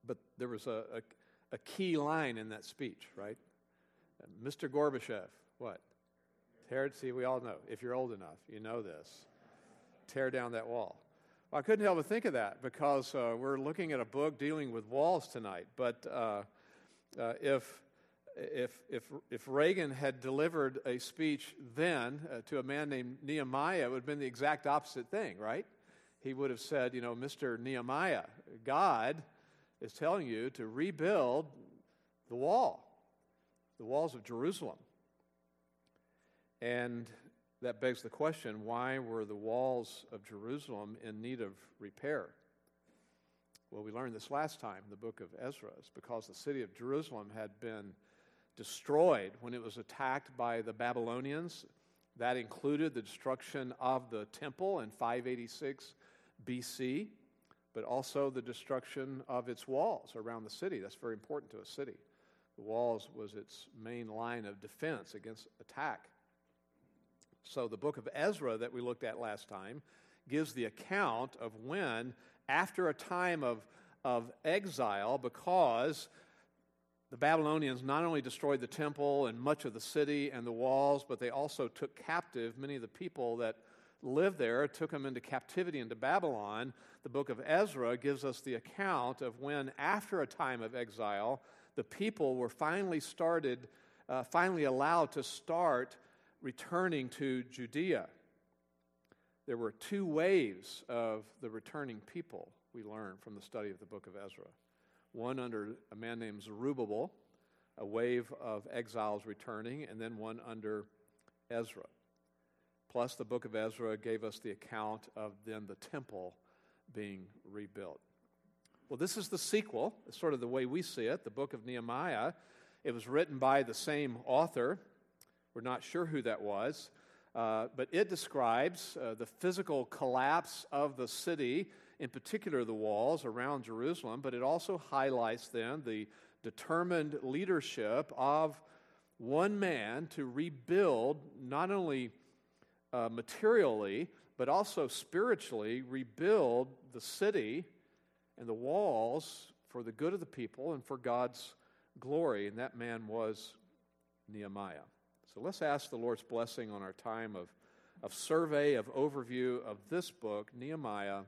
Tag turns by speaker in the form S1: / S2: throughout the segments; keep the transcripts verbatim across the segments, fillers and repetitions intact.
S1: But there was a, a, a key line in that speech, right? Mister Gorbachev, what? Tear, see, we all know. If you're old enough, you know this. Tear down that wall. Well, I couldn't help but think of that because uh, we're looking at a book dealing with walls tonight. But uh, uh, if if if if Reagan had delivered a speech then uh, to a man named Nehemiah, it would have been the exact opposite thing, right? He would have said, you know, Mister Nehemiah, God is telling you to rebuild the wall, the walls of Jerusalem. And that begs the question, why were the walls of Jerusalem in need of repair? Well, we learned this last time in the book of Ezra. It's because the city of Jerusalem had been destroyed when it was attacked by the Babylonians. That included the destruction of the temple in five eighty-six B C, but also the destruction of its walls around the city. That's very important to a city. The walls was its main line of defense against attack. So the book of Ezra that we looked at last time gives the account of when, after a time of, of exile, because the Babylonians not only destroyed the temple and much of the city and the walls, but they also took captive many of the people that lived there, took them into captivity into Babylon. The book of Ezra gives us the account of when, after a time of exile, the people were finally started, uh, finally allowed to start returning to Judea. There were two waves of the returning people, we learn from the study of the book of Ezra. One under a man named Zerubbabel, a wave of exiles returning, and then one under Ezra. Plus, the book of Ezra gave us the account of then the temple being rebuilt. Well, this is the sequel. It's sort of the way we see it, the book of Nehemiah. It was written by the same author. We're not sure who that was, uh, but it describes uh, the physical collapse of the city, in particular the walls around Jerusalem, but it also highlights then the determined leadership of one man to rebuild, not only uh, materially, but also spiritually, rebuild the city and the walls for the good of the people and for God's glory, and that man was Nehemiah. So let's ask the Lord's blessing on our time of, of survey, of overview of this book, Nehemiah,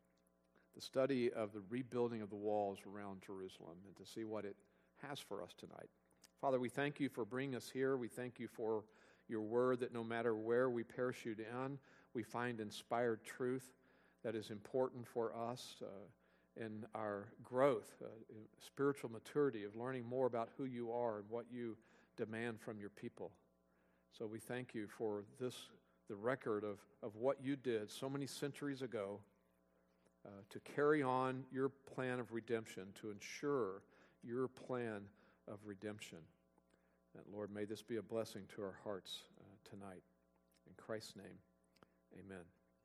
S1: the study of the rebuilding of the walls around Jerusalem, and to see what it has for us tonight. Father, we thank you for bringing us here. We thank you for your word that no matter where we parachute in, we find inspired truth that is important for us uh, in our growth, uh, in spiritual maturity of learning more about who you are and what you demand from your people. So we thank you for this, the record of, of what you did so many centuries ago uh, to carry on your plan of redemption, to ensure your plan of redemption. And Lord, may this be a blessing to our hearts uh, tonight. In Christ's name, amen.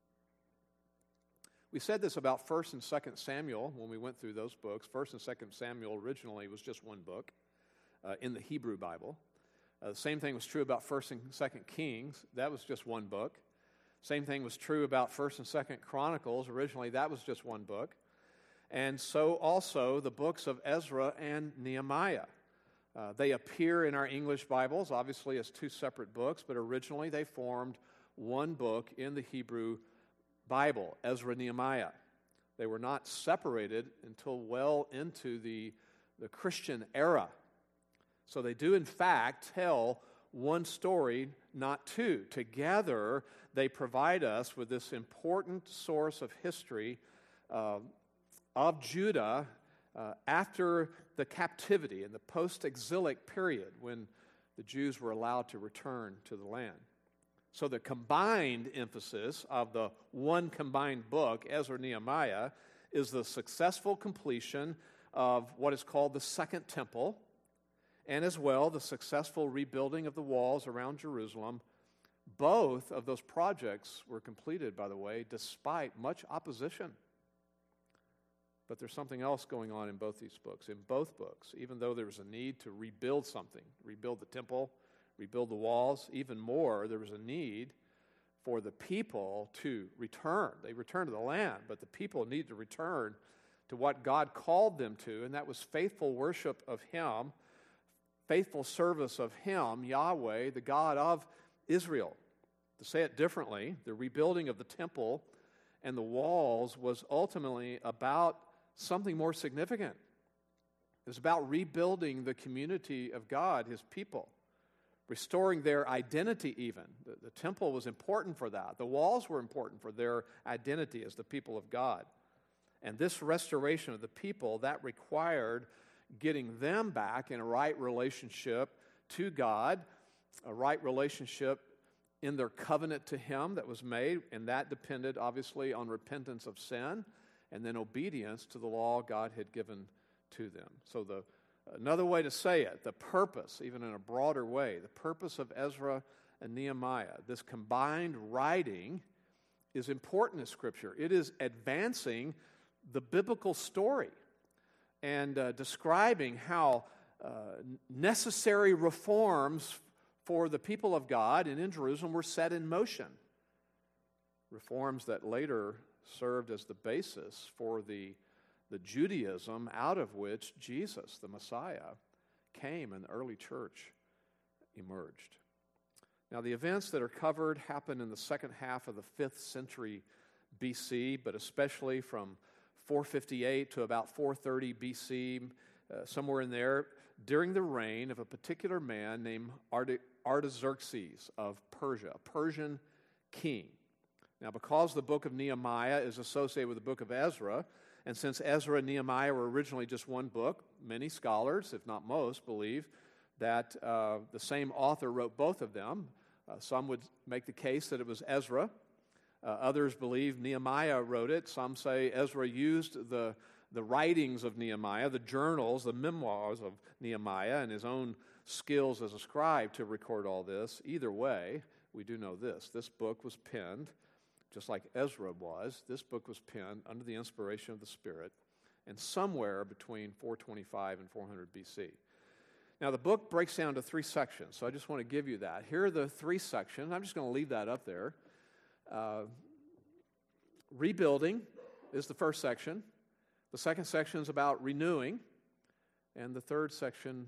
S1: We said this about First and Second Samuel when we went through those books. First and Second Samuel originally was just one book uh, in the Hebrew Bible. Uh, the same thing was true about First and Second Kings. That was just one book. Same thing was true about First and Second Chronicles. Originally, that was just one book. And so also the books of Ezra and Nehemiah. Uh, they appear in our English Bibles, obviously, as two separate books, but originally they formed one book in the Hebrew Bible, Ezra and Nehemiah. They were not separated until well into the, the Christian era. So they do, in fact, tell one story, not two. Together, they provide us with this important source of history uh, of Judah uh, after the captivity in the post-exilic period when the Jews were allowed to return to the land. So the combined emphasis of the one combined book, Ezra and Nehemiah, is the successful completion of what is called the Second Temple, and as well the successful rebuilding of the walls around Jerusalem. Both of those projects were completed, by the way, despite much opposition. But there's something else going on in both these books. In both books, even though there was a need to rebuild something, rebuild the temple, rebuild the walls, even more, there was a need for the people to return. They returned to the land, but the people need to return to what God called them to, and that was faithful worship of Him, faithful service of Him, Yahweh, the God of Israel. To say it differently, the rebuilding of the temple and the walls was ultimately about something more significant. It was about rebuilding the community of God, His people, restoring their identity even. The, the temple was important for that. The walls were important for their identity as the people of God. And this restoration of the people, that required getting them back in a right relationship to God, a right relationship in their covenant to Him that was made, and that depended obviously on repentance of sin and then obedience to the law God had given to them. So the another way to say it, the purpose, even in a broader way, the purpose of Ezra and Nehemiah, this combined writing is important in Scripture. It is advancing the biblical story and uh, describing how uh, necessary reforms for the people of God and in Jerusalem were set in motion. Reforms that later served as the basis for the, the Judaism out of which Jesus, the Messiah, came and the early church emerged. Now, the events that are covered happened in the second half of the fifth century B C, but especially from four fifty-eight to about four thirty B C, uh, somewhere in there, during the reign of a particular man named Artaxerxes of Persia, a Persian king. Now, because the book of Nehemiah is associated with the book of Ezra, and since Ezra and Nehemiah were originally just one book, many scholars, if not most, believe that uh, the same author wrote both of them. Uh, some would make the case that it was Ezra. Uh, others believe Nehemiah wrote it. Some say Ezra used the, the writings of Nehemiah, the journals, the memoirs of Nehemiah, and his own skills as a scribe to record all this. Either way, we do know this. This book was penned, just like Ezra was. This book was penned under the inspiration of the Spirit, and somewhere between four twenty-five and four hundred B C. Now, the book breaks down to three sections, so I just want to give you that. Here are the three sections. I'm just going to leave that up there. Uh, rebuilding is the first section. The second section is about renewing. And the third section,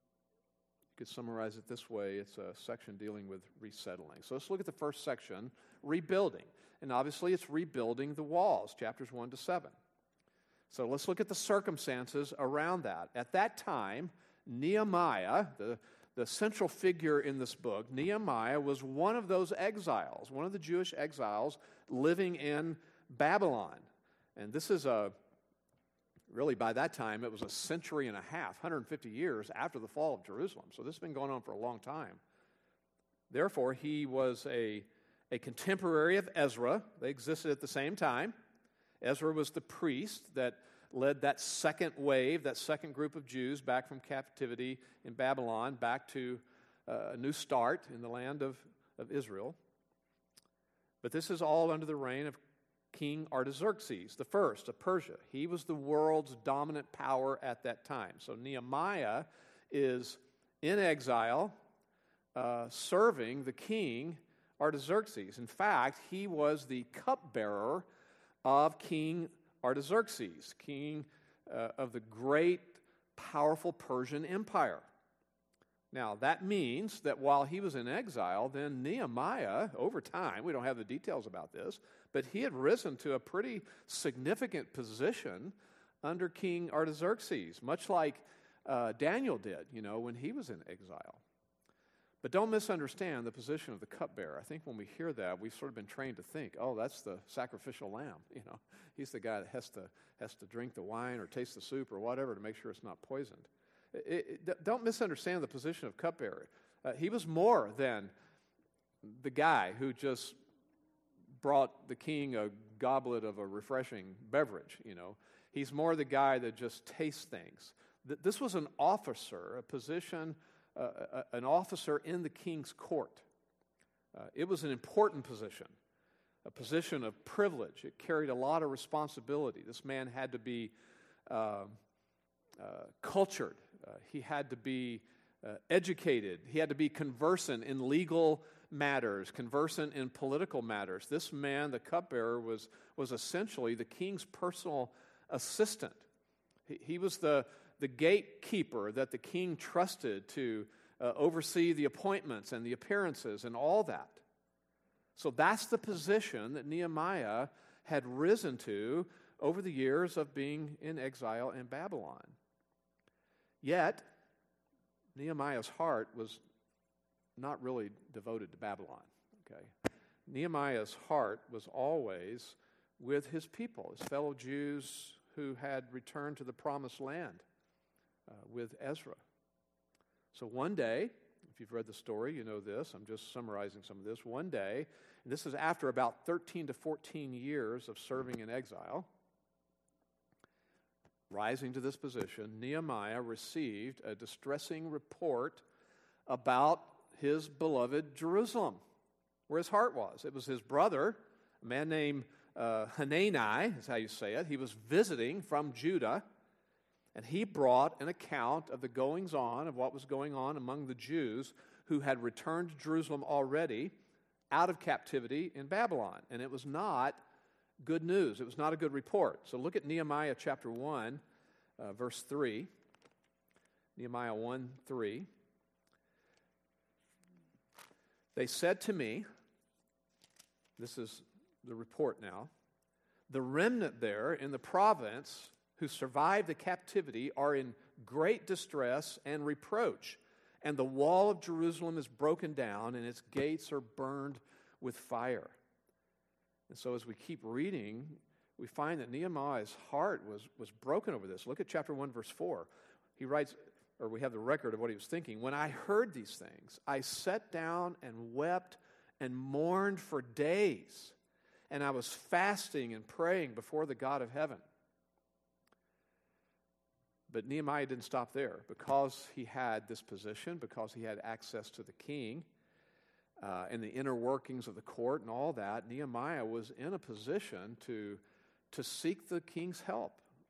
S1: you could summarize it this way, it's a section dealing with resettling. So let's look at the first section, rebuilding. And obviously it's rebuilding the walls, chapters one to seven. So let's look at the circumstances around that. At that time, Nehemiah, the, the central figure in this book, Nehemiah was one of those exiles, one of the Jewish exiles living in Babylon. And this is a, really by that time, it was a century and a half, one hundred fifty years after the fall of Jerusalem. So this has been going on for a long time. Therefore, he was a, a contemporary of Ezra. They existed at the same time. Ezra was the priest that led that second wave, that second group of Jews back from captivity in Babylon, back to uh, a new start in the land of, of Israel. But this is all under the reign of King Artaxerxes the first of Persia. He was the world's dominant power at that time. So Nehemiah is in exile, uh, serving the king Artaxerxes. In fact, he was the cupbearer of King Artaxerxes, king uh, of the great, powerful Persian Empire. Now, that means that while he was in exile, then Nehemiah, over time, we don't have the details about this, but he had risen to a pretty significant position under King Artaxerxes, much like uh, Daniel did, you know, when he was in exile. But don't misunderstand the position of the cupbearer. I think when we hear that, we've sort of been trained to think, oh, that's the sacrificial lamb. You know, he's the guy that has to has to drink the wine or taste the soup or whatever to make sure it's not poisoned. It, it, don't misunderstand the position of cupbearer. Uh, he was more than the guy who just brought the king a goblet of a refreshing beverage. You know, he's more the guy that just tastes things. This was an officer, a position. Uh, an officer in the king's court. Uh, it was an important position, a position of privilege. It carried a lot of responsibility. This man had to be uh, uh, cultured. Uh, he had to be uh, educated. He had to be conversant in legal matters, conversant in political matters. This man, the cupbearer, was, was essentially the king's personal assistant. He, he was the, the gatekeeper that the king trusted to uh, oversee the appointments and the appearances and all that. So that's the position that Nehemiah had risen to over the years of being in exile in Babylon. Yet, Nehemiah's heart was not really devoted to Babylon. Okay, Nehemiah's heart was always with his people, his fellow Jews who had returned to the promised land uh, with Ezra. So one day, if you've read the story, you know this. I'm just summarizing some of this. One day, and this is after about thirteen to fourteen years of serving in exile, rising to this position, Nehemiah received a distressing report about his beloved Jerusalem, where his heart was. It was his brother, a man named uh, Hanani, is how you say it. He was visiting from Judah, and he brought an account of the goings-on of what was going on among the Jews who had returned to Jerusalem already out of captivity in Babylon. And it was not good news. It was not a good report. So look at Nehemiah chapter one, uh, verse three. Nehemiah one, three. They said to me, this is the report now, the remnant there in the province who survived the captivity are in great distress and reproach, and the wall of Jerusalem is broken down, and its gates are burned with fire. And so as we keep reading, we find that Nehemiah's heart was, was broken over this. Look at chapter one, verse four. He writes, or we have the record of what he was thinking. When I heard these things, I sat down and wept and mourned for days, and I was fasting and praying before the God of heaven. But Nehemiah didn't stop there. Because he had this position, because he had access to the king, uh, and the inner workings of the court and all that, Nehemiah was in a position to, to seek the king's help.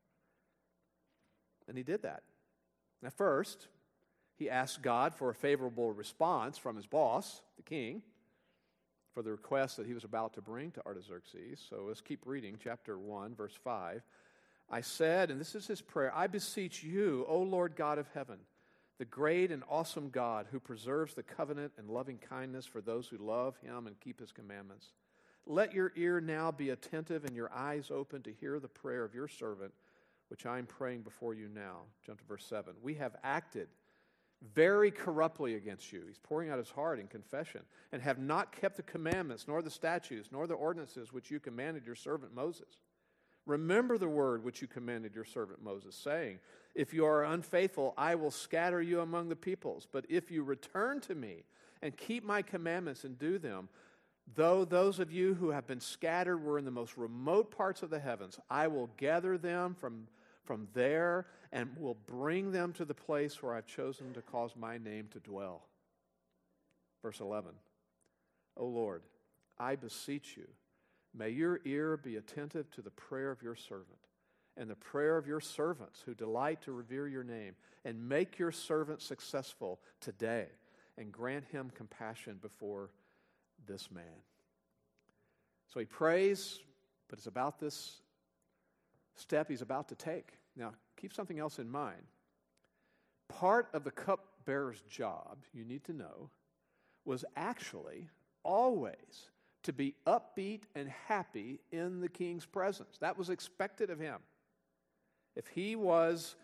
S1: And he did that. Now, first, he asked God for a favorable response from his boss, the king, for the request that he was about to bring to Artaxerxes. So let's keep reading, chapter one, verse five. I said, and this is his prayer, I beseech you, O Lord God of heaven, the great and awesome God who preserves the covenant and loving kindness for those who love him and keep his commandments. Let your ear now be attentive and your eyes open to hear the prayer of your servant, which I am praying before you now. Jump to verse seven. We have acted very corruptly against you. He's pouring out his heart in confession. And have not kept the commandments, nor the statutes, nor the ordinances which you commanded your servant Moses. Remember the word which you commanded your servant Moses, saying, if you are unfaithful, I will scatter you among the peoples. But if you return to me and keep my commandments and do them, though those of you who have been scattered were in the most remote parts of the heavens, I will gather them from, from there and will bring them to the place where I've chosen to cause my name to dwell. Verse eleven, O Lord, I beseech you, may your ear be attentive to the prayer of your servant and the prayer of your servants who delight to revere your name, and make your servant successful today, and grant him compassion before this man. So he prays, but it's about this step he's about to take. Now, keep something else in mind. Part of the cupbearer's job, you need to know, was actually always to be upbeat and happy in the king's presence. That was expected of him. If he was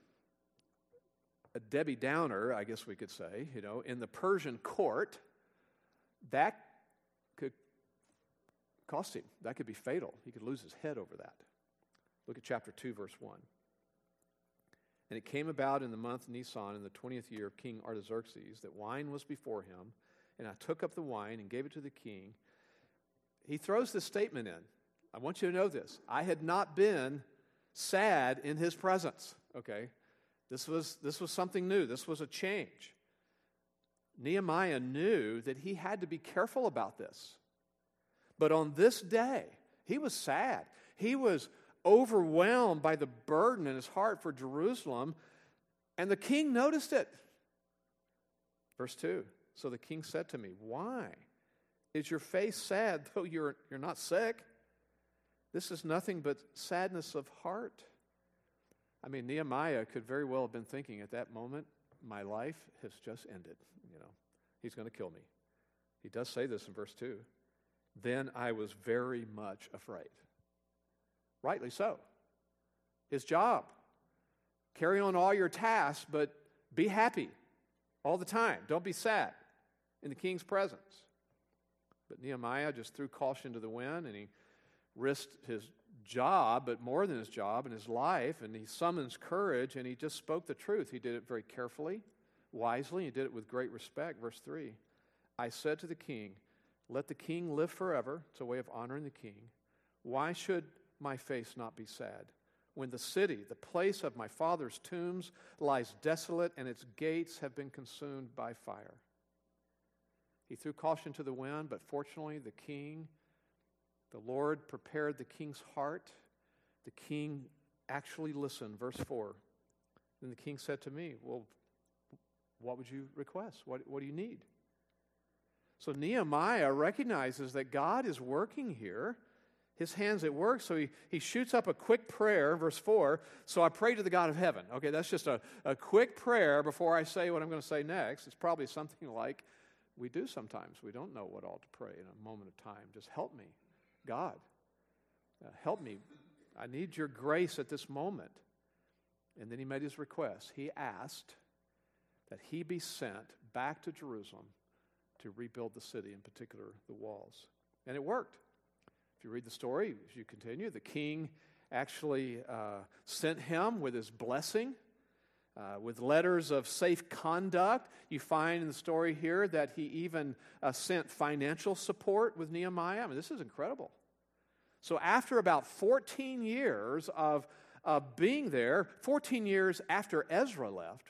S1: a Debbie Downer, I guess we could say, you know, in the Persian court, that could cost him. That could be fatal. He could lose his head over that. Look at chapter two, verse one. And it came about in the month Nisan, in the twentieth year of King Artaxerxes, that wine was before him, and I took up the wine and gave it to the king. He throws this statement in. I want you to know this. I had not been sad in his presence. Okay? This was, this was something new. This was a change. Nehemiah knew that he had to be careful about this. But on this day, he was sad. He was overwhelmed by the burden in his heart for Jerusalem, and the king noticed it. Verse two, so the king said to me, why is your face sad though you're, you're not sick? This is nothing but sadness of heart. I mean, Nehemiah could very well have been thinking at that moment, my life has just ended. You know, he's going to kill me. He does say this in verse two. Then I was very much afraid. Rightly so. His job. Carry on all your tasks, but be happy all the time. Don't be sad in the king's presence. But Nehemiah just threw caution to the wind, and he risked his job, but more than his job and his life, and he summons courage, and he just spoke the truth. He did it very carefully, wisely. He did it with great respect. Verse three, I said to the king, let the king live forever. It's a way of honoring the king. Why should my face not be sad when the city, the place of my father's tombs, lies desolate and its gates have been consumed by fire? He threw caution to the wind, but fortunately the king, the Lord prepared the king's heart. The king actually listened. Verse four, then the king said to me, well, what would you request? What, what do you need? So Nehemiah recognizes that God is working here. His hand's at work, so he, he shoots up a quick prayer, verse four, so I pray to the God of heaven. Okay, that's just a, a quick prayer before I say what I'm going to say next. It's probably something like we do sometimes. We don't know what all to pray in a moment of time. Just help me, God. Uh, help me. I need your grace at this moment. And then he made his request. He asked that he be sent back to Jerusalem to rebuild the city, in particular the walls. And it worked. If you read the story, as you continue, the king actually uh, sent him with his blessing, uh, with letters of safe conduct. You find in the story here that he even uh, sent financial support with Nehemiah. I mean, this is incredible. So after about fourteen years of, of being there, fourteen years after Ezra left,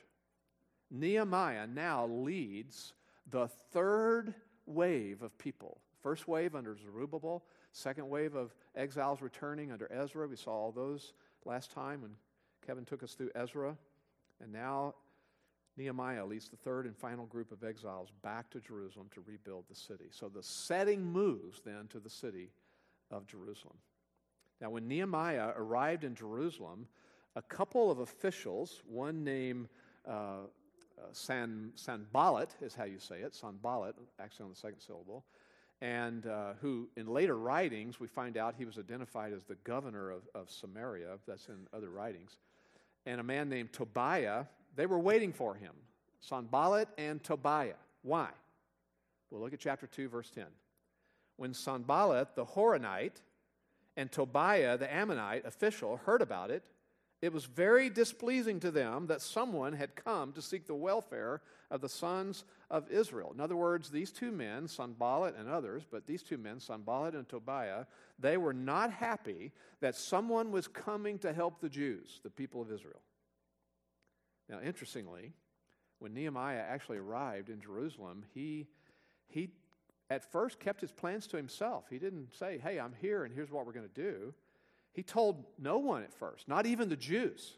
S1: Nehemiah now leads the third wave of people. First wave under Zerubbabel, second wave of exiles returning under Ezra. We saw all those last time when Kevin took us through Ezra. And now Nehemiah leads the third and final group of exiles back to Jerusalem to rebuild the city. So the setting moves then to the city of Jerusalem. Now when Nehemiah arrived in Jerusalem, a couple of officials, one named uh, Uh, San, Sanballat is how you say it, Sanballat, actually on the second syllable, and uh, who in later writings we find out he was identified as the governor of, of Samaria. That's in other writings. And a man named Tobiah, they were waiting for him. Sanballat and Tobiah. Why? Well, look at chapter two, verse ten. When Sanballat, the Horonite, and Tobiah, the Ammonite official, heard about it, it was very displeasing to them that someone had come to seek the welfare of the sons of Israel. In other words, these two men, Sanballat and others, but these two men, Sanballat and Tobiah, they were not happy that someone was coming to help the Jews, the people of Israel. Now, interestingly, when Nehemiah actually arrived in Jerusalem, he, he at first kept his plans to himself. He didn't say, hey, I'm here and here's what we're going to do. He told no one at first, not even the Jews,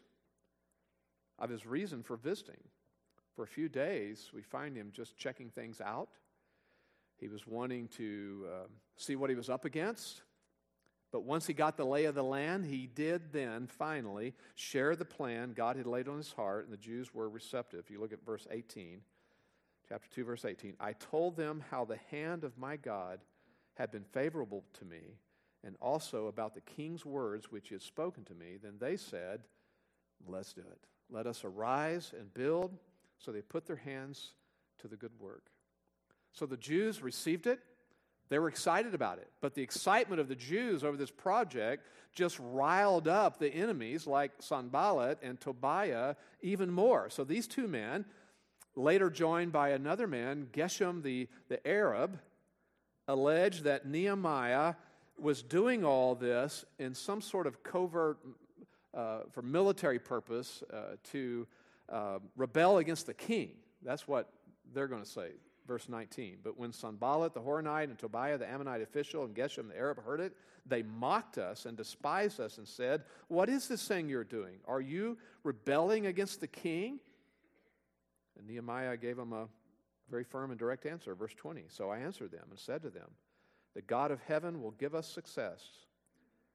S1: of his reason for visiting. For a few days, we find him just checking things out. He was wanting to uh, see what he was up against. But once he got the lay of the land, he did then finally share the plan God had laid on his heart, and the Jews were receptive. You look at verse eighteen, chapter two, verse eighteen. I told them how the hand of my God had been favorable to me, and also about the king's words which he had spoken to me. Then they said, let's do it. Let us arise and build. So they put their hands to the good work. So the Jews received it. They were excited about it. But the excitement of the Jews over this project just riled up the enemies like Sanballat and Tobiah even more. So these two men, later joined by another man, Geshem the, the Arab, alleged that Nehemiah was doing all this in some sort of covert, uh, for military purpose, uh, to uh, rebel against the king. That's what they're going to say, verse nineteen. But when Sanballat the Horonite and Tobiah the Ammonite official and Geshem the Arab heard it, they mocked us and despised us and said, what is this thing you're doing? Are you rebelling against the king? And Nehemiah gave them a very firm and direct answer, verse twenty. So I answered them and said to them, the God of heaven will give us success.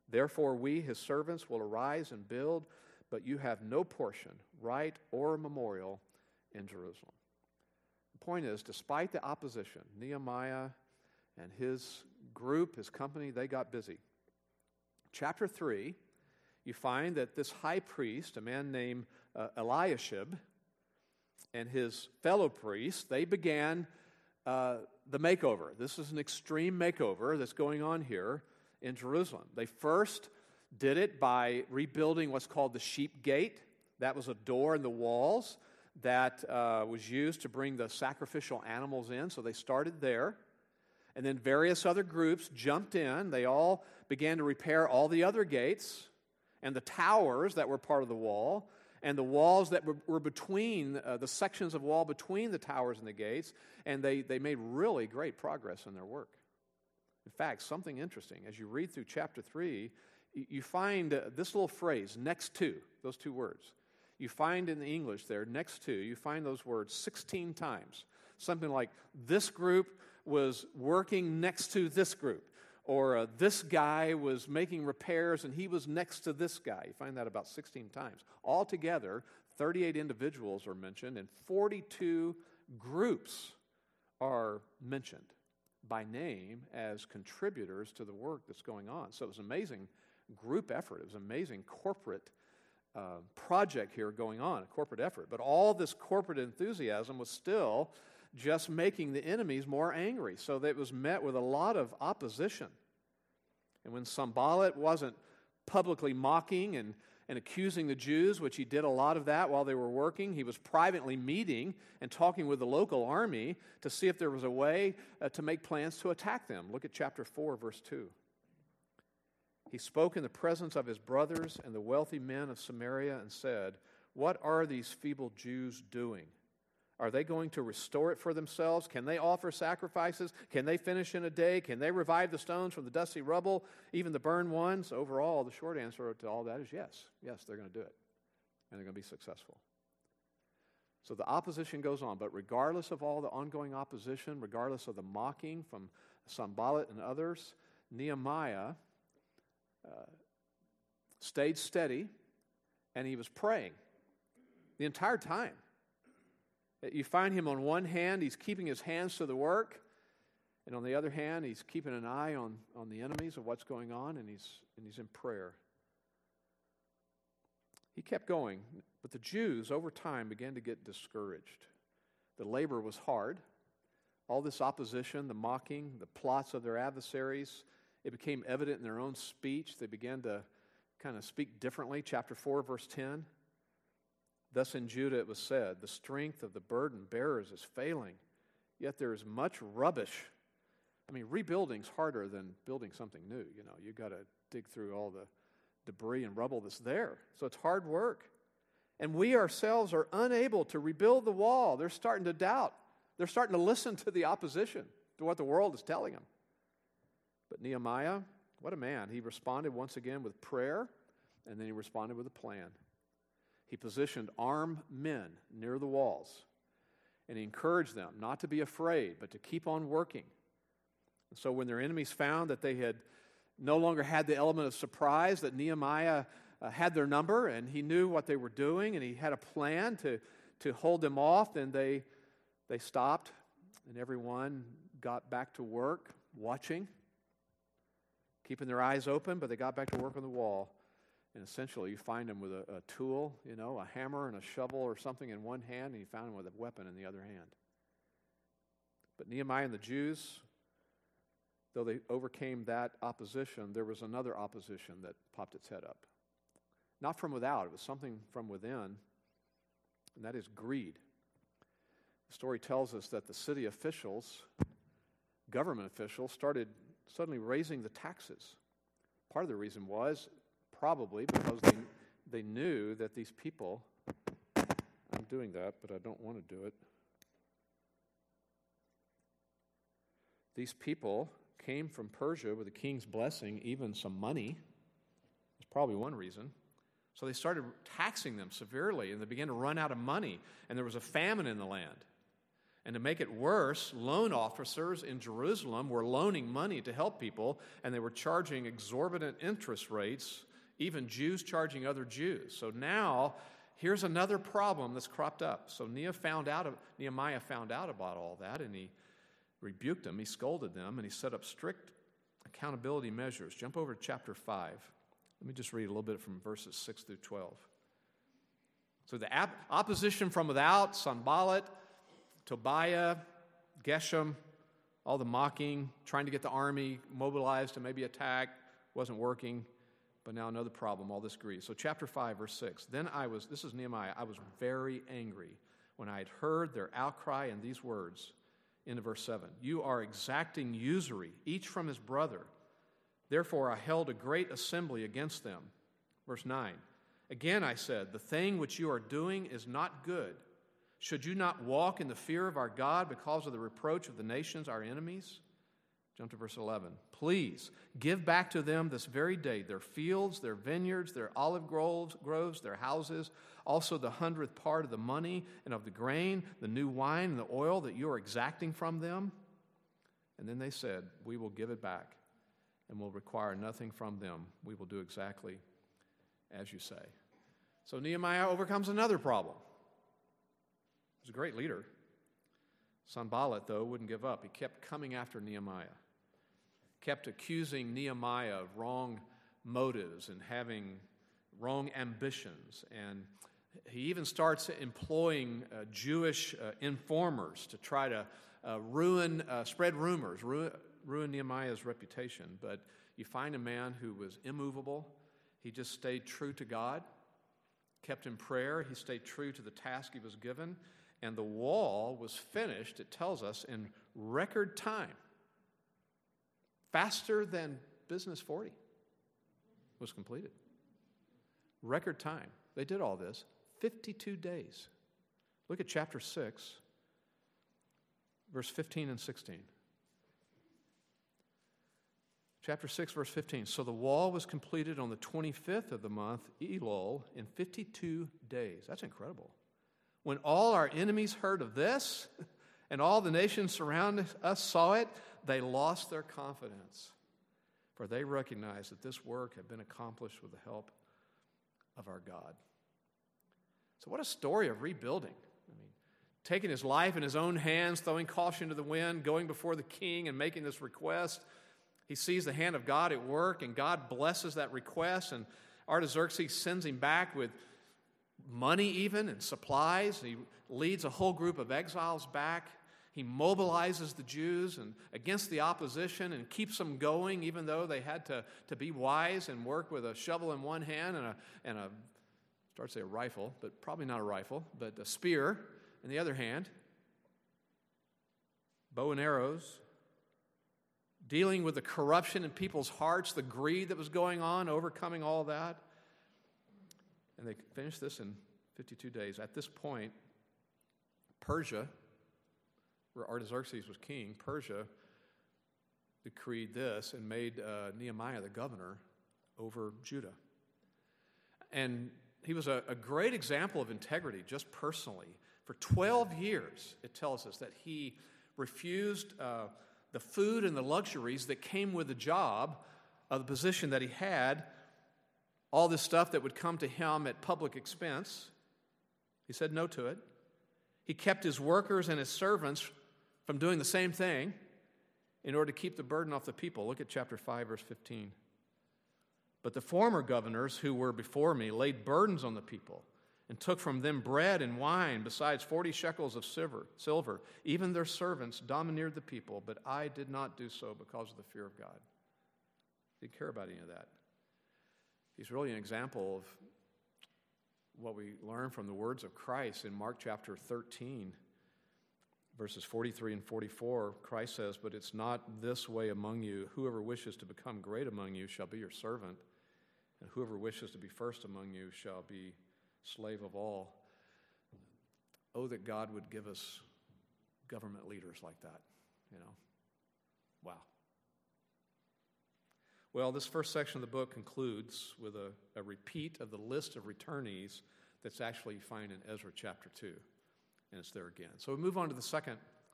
S1: Therefore we, his servants, will arise and build, but you have no portion, right, or memorial in Jerusalem. The point is, despite the opposition, Nehemiah and his group, his company, they got busy. Chapter three, you find that this high priest, a man named uh, Eliashib, and his fellow priests, they began uh, the makeover. This is an extreme makeover that's going on here in Jerusalem. They first did it by rebuilding what's called the Sheep Gate. That was a door in the walls that uh, was used to bring the sacrificial animals in, so they started there. And then various other groups jumped in. They all began to repair all the other gates and the towers that were part of the wall and the walls that were, were between, uh, the sections of wall between the towers and the gates, and they, they made really great progress in their work. In fact, something interesting, as you read through chapter three, you find uh, this little phrase, next to, those two words. You find in the English there, next to, you find those words sixteen times. Something like, this group was working next to this group, or uh, this guy was making repairs and he was next to this guy. You find that about sixteen times. Altogether, thirty-eight individuals are mentioned and forty-two groups are mentioned by name as contributors to the work that's going on. So it was an amazing group effort. It was an amazing corporate uh, project here going on, a corporate effort. But all this corporate enthusiasm was still just making the enemies more angry. So that it was met with a lot of opposition. And when Sanballat wasn't publicly mocking and, and accusing the Jews, which he did a lot of that while they were working, he was privately meeting and talking with the local army to see if there was a way uh, to make plans to attack them. Look at chapter four, verse two. He spoke in the presence of his brothers and the wealthy men of Samaria and said, "What are these feeble Jews doing? Are they going to restore it for themselves? Can they offer sacrifices? Can they finish in a day? Can they revive the stones from the dusty rubble, even the burned ones?" Overall, the short answer to all that is yes. Yes, they're going to do it. And they're going to be successful. So the opposition goes on. But regardless of all the ongoing opposition, regardless of the mocking from Sanballat and others, Nehemiah uh, stayed steady and he was praying the entire time. You find him on one hand, he's keeping his hands to the work, and on the other hand, he's keeping an eye on, on the enemies of what's going on, and he's, and he's in prayer. He kept going, but the Jews over time began to get discouraged. The labor was hard. All this opposition, the mocking, the plots of their adversaries, it became evident in their own speech. They began to kind of speak differently. Chapter four, verse ten. Thus in Judah it was said, the strength of the burden bearers is failing, yet there is much rubbish. I mean, rebuilding's harder than building something new. You know, you got to dig through all the debris and rubble that's there. So it's hard work. And we ourselves are unable to rebuild the wall. They're starting to doubt. They're starting to listen to the opposition, to what the world is telling them. But Nehemiah, what a man. He responded once again with prayer, and then he responded with a plan. He positioned armed men near the walls, and he encouraged them not to be afraid, but to keep on working. And so when their enemies found that they had no longer had the element of surprise, that Nehemiah uh, had their number, and he knew what they were doing, and he had a plan to, to hold them off, then they, they stopped, and everyone got back to work, watching, keeping their eyes open, but they got back to work on the wall. And essentially, you find him with a, a tool, you know, a hammer and a shovel or something in one hand, and you found him with a weapon in the other hand. But Nehemiah and the Jews, though they overcame that opposition, there was another opposition that popped its head up. Not from without, it was something from within, and that is greed. The story tells us that the city officials, government officials, started suddenly raising the taxes. Part of the reason was probably because they, they knew that these people, I'm doing that, but I don't want to do it. These people came from Persia with the king's blessing, even some money. That's probably one reason. So they started taxing them severely, and they began to run out of money, and there was a famine in the land. And to make it worse, loan officers in Jerusalem were loaning money to help people, and they were charging exorbitant interest rates, even Jews charging other Jews. So now, here's another problem that's cropped up. So Nehemiah found out, Nehemiah found out about all that, and he rebuked them, he scolded them, and he set up strict accountability measures. Jump over to chapter five. Let me just read a little bit from verses six through twelve. So the ap- opposition from without, Sanballat, Tobiah, Geshem, all the mocking, trying to get the army mobilized to maybe attack, wasn't working. But now another problem, all this greed. So chapter five, verse six. Then I was, this is Nehemiah, I was very angry when I had heard their outcry in these words. Into verse seven. You are exacting usury, each from his brother. Therefore I held a great assembly against them. Verse nine. Again I said, the thing which you are doing is not good. Should you not walk in the fear of our God because of the reproach of the nations, our enemies? Jump to verse eleven. Please give back to them this very day their fields, their vineyards, their olive groves, groves, their houses, also the hundredth part of the money and of the grain, the new wine and the oil that you are exacting from them. And then they said, we will give it back and will require nothing from them. We will do exactly as you say. So Nehemiah overcomes another problem. He was a great leader. Sanballat, though, wouldn't give up. He kept coming after Nehemiah, kept accusing Nehemiah of wrong motives and having wrong ambitions. And he even starts employing uh, Jewish uh, informers to try to uh, ruin, uh, spread rumors, ruin, ruin Nehemiah's reputation. But you find a man who was immovable. He just stayed true to God, kept in prayer. He stayed true to the task he was given. And the wall was finished, it tells us, in record time. Faster than Business forty was completed. Record time. They did all this. fifty-two days. Look at chapter six, verse fifteen and sixteen. Chapter six, verse fifteen. So the wall was completed on the twenty-fifth of the month, Elul, in fifty-two days. That's incredible. When all our enemies heard of this, and all the nations surrounding us saw it, they lost their confidence, for they recognized that this work had been accomplished with the help of our God. So what a story of rebuilding. I mean, taking his life in his own hands, throwing caution to the wind, going before the king and making this request. He sees the hand of God at work, and God blesses that request, and Artaxerxes sends him back with money even and supplies. He leads a whole group of exiles back. He mobilizes the Jews and against the opposition and keeps them going, even though they had to, to be wise and work with a shovel in one hand and a, and a, start to say a rifle, but probably not a rifle, but a spear in the other hand, bow and arrows, dealing with the corruption in people's hearts, the greed that was going on, overcoming all that. And they finished this in fifty-two days. At this point, Persia, where Artaxerxes was king, Persia decreed this and made uh, Nehemiah the governor over Judah. And he was a, a great example of integrity, just personally. For twelve years, it tells us that he refused uh, the food and the luxuries that came with the job of the position that he had, all this stuff that would come to him at public expense. He said no to it. He kept his workers and his servants from doing the same thing in order to keep the burden off the people. Look at chapter five, verse fifteen. But the former governors who were before me laid burdens on the people and took from them bread and wine, besides forty shekels of silver. silver. Even their servants domineered the people, but I did not do so because of the fear of God. Didn't care about any of that. He's really an example of what we learn from the words of Christ in Mark chapter thirteen, verses forty-three and forty-four. Christ says, but it's not this way among you. Whoever wishes to become great among you shall be your servant, and whoever wishes to be first among you shall be slave of all. Oh, that God would give us government leaders like that, you know. Wow. Well, this first section of the book concludes with a, a repeat of the list of returnees that's actually you find in Ezra chapter two. And it's there again. So we move on to the second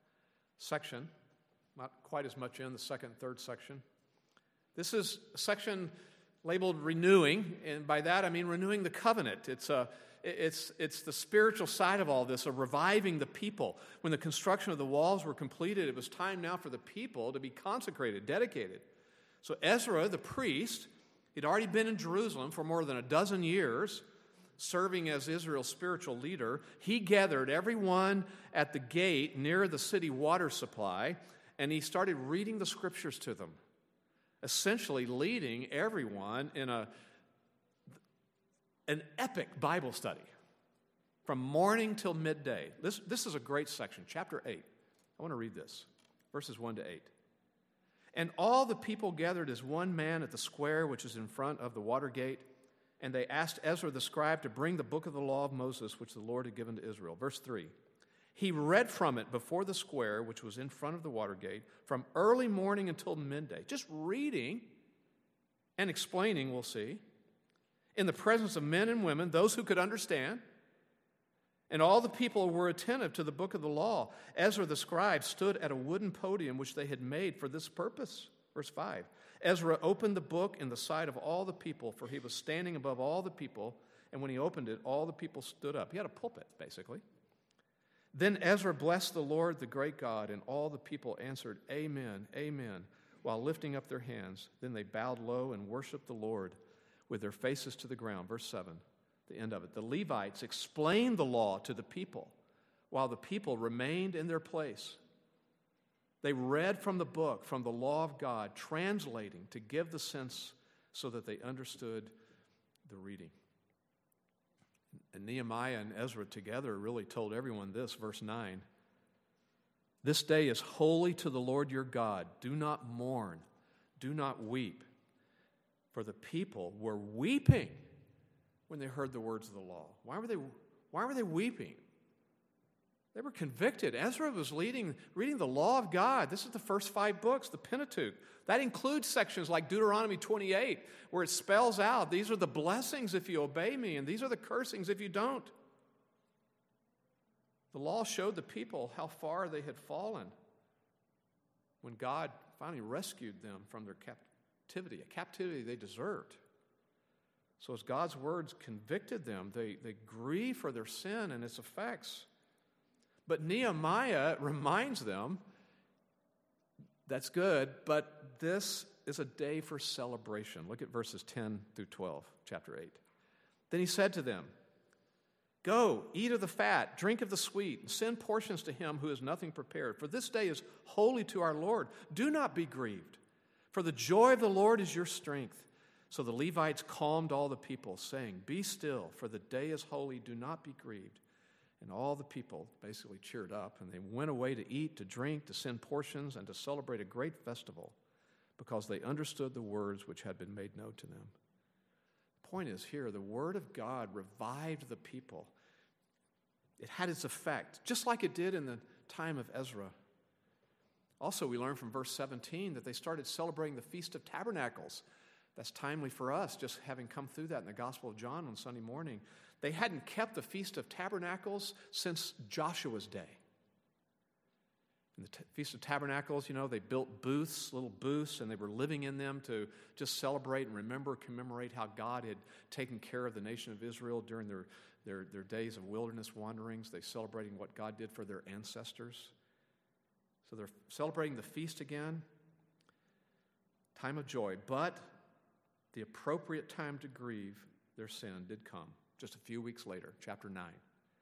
S1: section, not quite as much in the second and third section. This is a section labeled renewing, and by that I mean renewing the covenant. It's a It's, it's the spiritual side of all this, of reviving the people. When the construction of the walls were completed, it was time now for the people to be consecrated, dedicated. So Ezra, the priest, he'd already been in Jerusalem for more than a dozen years, serving as Israel's spiritual leader. He gathered everyone at the gate near the city water supply, and he started reading the scriptures to them, essentially leading everyone in a an epic Bible study from morning till midday. This, this is a great section, chapter eight. I want to read this, verses one to eight. And all the people gathered as one man at the square which is in front of the water gate, and they asked Ezra the scribe to bring the book of the law of Moses, which the Lord had given to Israel. Verse three. He read from it before the square, which was in front of the water gate, from early morning until midday. Just reading and explaining, we'll see, in the presence of men and women, those who could understand. And all the people were attentive to the book of the law. Ezra the scribe stood at a wooden podium which they had made for this purpose. Verse five. Ezra opened the book in the sight of all the people, for he was standing above all the people, and when he opened it, all the people stood up. He had a pulpit, basically. Then Ezra blessed the Lord, the great God, and all the people answered, Amen, Amen, while lifting up their hands. Then they bowed low and worshiped the Lord with their faces to the ground. Verse seven, the end of it. The Levites explained the law to the people while the people remained in their place. They read from the book, from the law of God, translating to give the sense so that they understood the reading. And Nehemiah and Ezra together really told everyone this, verse nine. This day is holy to the Lord your God. Do not mourn, do not weep. For the people were weeping when they heard the words of the law. Why were they, why were they weeping? They were convicted. Ezra was leading, reading the law of God. This is the first five books, the Pentateuch. That includes sections like Deuteronomy twenty-eight, where it spells out, these are the blessings if you obey me, and these are the cursings if you don't. The law showed the people how far they had fallen when God finally rescued them from their captivity. Captivity, a captivity they deserved. So as God's words convicted them, they, they grieve for their sin and its effects. But Nehemiah reminds them, that's good, but this is a day for celebration. Look at verses ten through twelve, chapter eight. Then he said to them, Go, eat of the fat, drink of the sweet, and send portions to him who has nothing prepared. For this day is holy to our Lord. Do not be grieved. For the joy of the Lord is your strength. So the Levites calmed all the people, saying, Be still, for the day is holy, do not be grieved. And all the people basically cheered up, and they went away to eat, to drink, to send portions, and to celebrate a great festival, because they understood the words which had been made known to them. The point is here, the word of God revived the people. It had its effect, just like it did in the time of Ezra. Also, we learn from verse seventeen that they started celebrating the Feast of Tabernacles. That's timely for us, just having come through that in the Gospel of John on Sunday morning. They hadn't kept the Feast of Tabernacles since Joshua's day. In the t- Feast of Tabernacles, you know, they built booths, little booths, and they were living in them to just celebrate and remember, commemorate how God had taken care of the nation of Israel during their, their, their days of wilderness wanderings. They celebrating what God did for their ancestors. So they're celebrating the feast again, time of joy. But the appropriate time to grieve their sin did come just a few weeks later, chapter nine.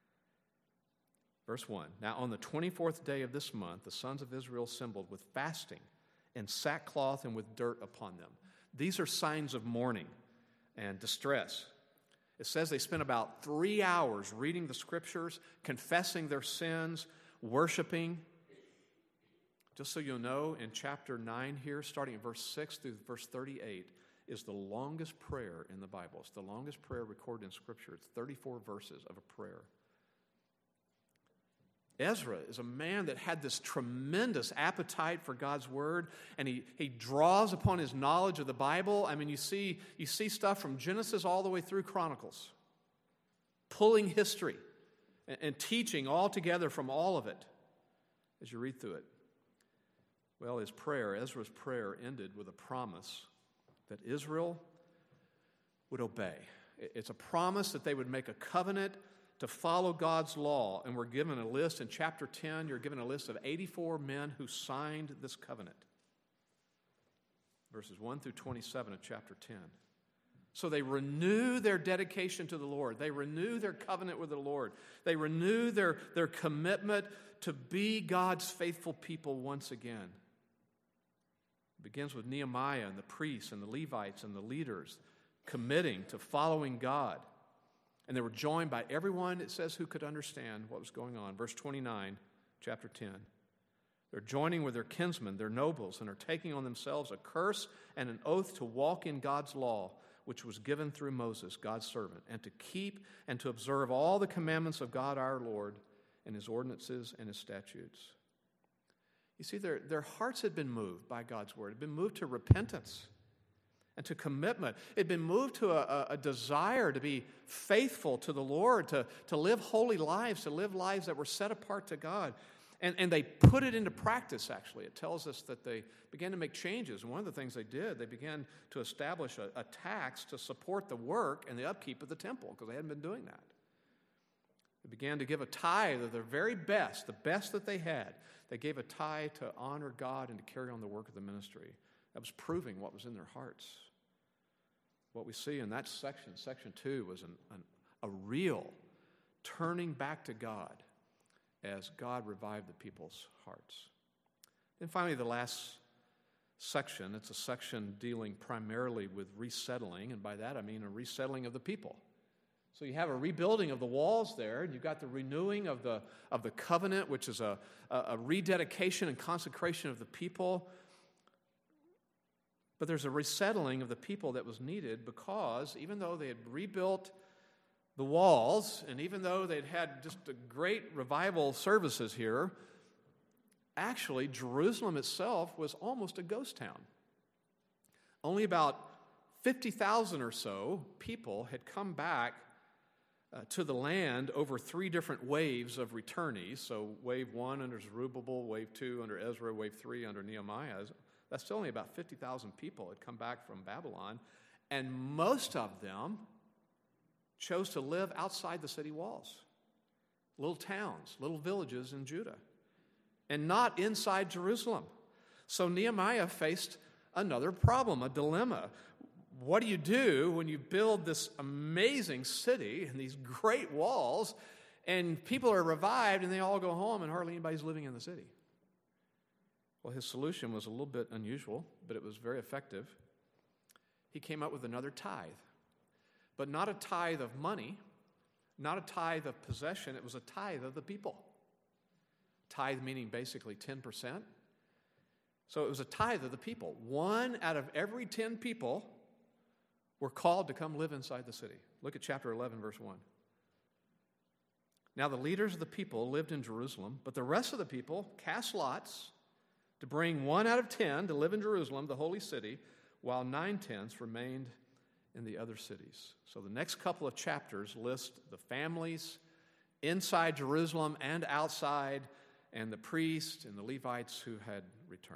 S1: Verse one, Now on the twenty-fourth day of this month, the sons of Israel assembled with fasting and sackcloth and with dirt upon them. These are signs of mourning and distress. It says they spent about three hours reading the scriptures, confessing their sins, worshiping. Just so you'll know, in chapter nine here, starting at verse six through verse thirty-eight, is the longest prayer in the Bible. It's the longest prayer recorded in Scripture. It's thirty-four verses of a prayer. Ezra is a man that had this tremendous appetite for God's Word, and he, he draws upon his knowledge of the Bible. I mean, you see, you see stuff from Genesis all the way through Chronicles, pulling history and, and teaching all together from all of it as you read through it. Well, his prayer, Ezra's prayer, ended with a promise that Israel would obey. It's a promise that they would make a covenant to follow God's law. And we're given a list in chapter ten, you're given a list of eighty-four men who signed this covenant. Verses one through twenty-seven of chapter ten. So they renew their dedication to the Lord. They renew their covenant with the Lord. They renew their, their commitment to be God's faithful people once again. It begins with Nehemiah and the priests and the Levites and the leaders committing to following God. And they were joined by everyone, it says, who could understand what was going on. Verse twenty-nine, chapter ten. They're joining with their kinsmen, their nobles, and are taking on themselves a curse and an oath to walk in God's law, which was given through Moses, God's servant, and to keep and to observe all the commandments of God our Lord and his ordinances and his statutes. You see, their, their hearts had been moved by God's word. It had been moved to repentance and to commitment. It had been moved to a, a desire to be faithful to the Lord, to, to live holy lives, to live lives that were set apart to God. And, and they put it into practice, actually. It tells us that they began to make changes. And one of the things they did, they began to establish a, a tax to support the work and the upkeep of the temple, because they hadn't been doing that. They began to give a tithe of their very best, the best that they had. They gave a tithe to honor God and to carry on the work of the ministry. That was proving what was in their hearts. What we see in that section, section two, was an, an, a real turning back to God as God revived the people's hearts. Then finally, the last section, it's a section dealing primarily with resettling, and by that I mean a resettling of the people. So you have a rebuilding of the walls there, and you've got the renewing of the, of the covenant, which is a, a, a rededication and consecration of the people. But there's a resettling of the people that was needed because even though they had rebuilt the walls, and even though they'd had just a great revival services here, actually Jerusalem itself was almost a ghost town. Only about fifty thousand or so people had come back uh, to the land over three different waves of returnees. So wave one under Zerubbabel, wave two under Ezra, wave three under Nehemiah. That's still only about fifty thousand people had come back from Babylon, and most of them chose to live outside the city walls, little towns, little villages in Judah, and not inside Jerusalem. So Nehemiah faced another problem, a dilemma. What do you do when you build this amazing city and these great walls, and people are revived and they all go home and hardly anybody's living in the city? Well, his solution was a little bit unusual, but it was very effective. He came up with another tithe. But not a tithe of money, not a tithe of possession. It was a tithe of the people. Tithe meaning basically ten percent. So it was a tithe of the people. One out of every ten people were called to come live inside the city. Look at chapter eleven, verse one. Now the leaders of the people lived in Jerusalem, but the rest of the people cast lots to bring one out of ten to live in Jerusalem, the holy city, while nine-tenths remained in the other cities. So the next couple of chapters list the families inside Jerusalem and outside, and the priests and the Levites who had returned.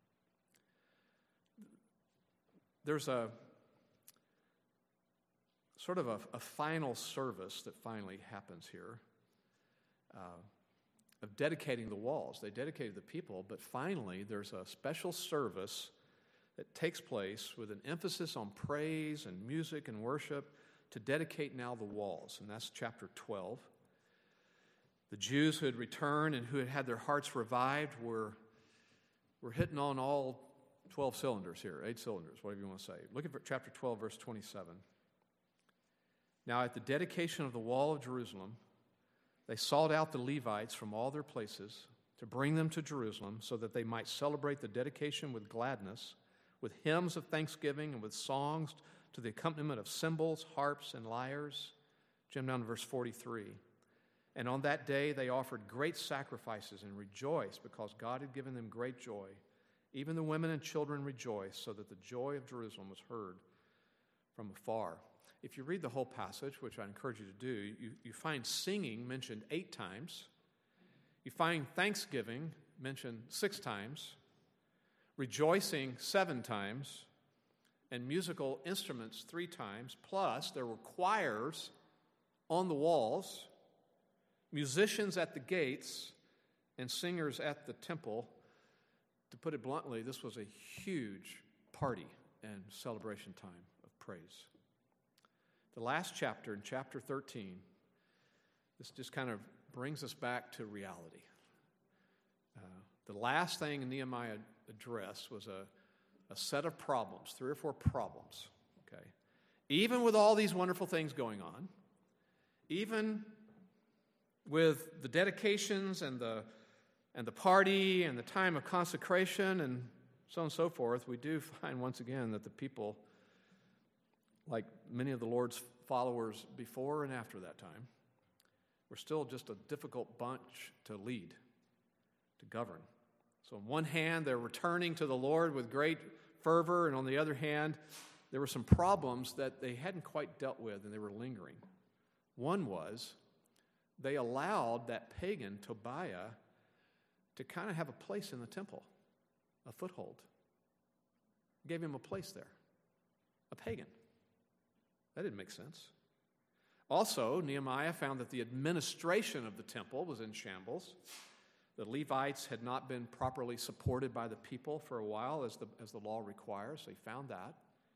S1: There's a sort of a, a final service that finally happens here uh, of dedicating the walls. They dedicated the people, but finally there's a special service that takes place with an emphasis on praise and music and worship to dedicate now the walls. And that's chapter twelve. The Jews who had returned and who had had their hearts revived were, were hitting on all twelve cylinders here, eight cylinders, whatever you want to say. Look at chapter twelve, verse twenty-seven. Now at the dedication of the wall of Jerusalem, they sought out the Levites from all their places to bring them to Jerusalem so that they might celebrate the dedication with gladness, with hymns of thanksgiving and with songs to the accompaniment of cymbals, harps, and lyres. Jump down to verse forty-three. And on that day they offered great sacrifices and rejoiced because God had given them great joy. Even the women and children rejoiced, so that the joy of Jerusalem was heard from afar. If you read the whole passage, which I encourage you to do, you, you find singing mentioned eight times. You find thanksgiving mentioned six times. rejoicing seven times, and musical instruments three times, plus there were choirs on the walls, musicians at the gates, and singers at the temple. To put it bluntly, this was a huge party and celebration time of praise. The last chapter, in chapter thirteen, this just kind of brings us back to reality. Uh, the last thing Nehemiah addressed was a, a set of problems, three or four problems, okay? Even with all these wonderful things going on, even with the dedications and the and the party and the time of consecration and so on and so forth, we do find once again that the people, like many of the Lord's followers before and after that time, were still just a difficult bunch to lead, to govern. So on one hand, they're returning to the Lord with great fervor, and on the other hand, there were some problems that they hadn't quite dealt with, and they were lingering. One was they allowed that pagan Tobiah to kind of have a place in the temple, a foothold. Gave him a place there, a pagan. That didn't make sense. Also, Nehemiah found that the administration of the temple was in shambles. The Levites had not been properly supported by the people for a while, as the, as the law requires. So he found that.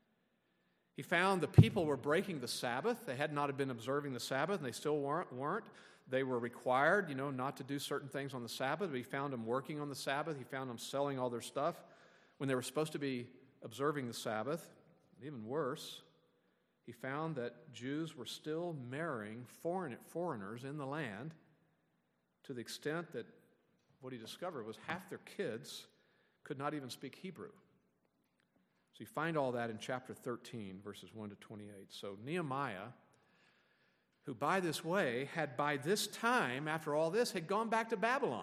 S1: He found the people were breaking the Sabbath. They had not been observing the Sabbath, and they still weren't. weren't. They were required, you know, not to do certain things on the Sabbath. But he found them working on the Sabbath. He found them selling all their stuff when they were supposed to be observing the Sabbath. Even worse, he found that Jews were still marrying foreign, foreigners in the land, to the extent that what he discovered was half their kids could not even speak Hebrew. So you find all that in chapter thirteen, verses one to twenty-eight. So Nehemiah, who by this way had by this time, after all this, had gone back to Babylon.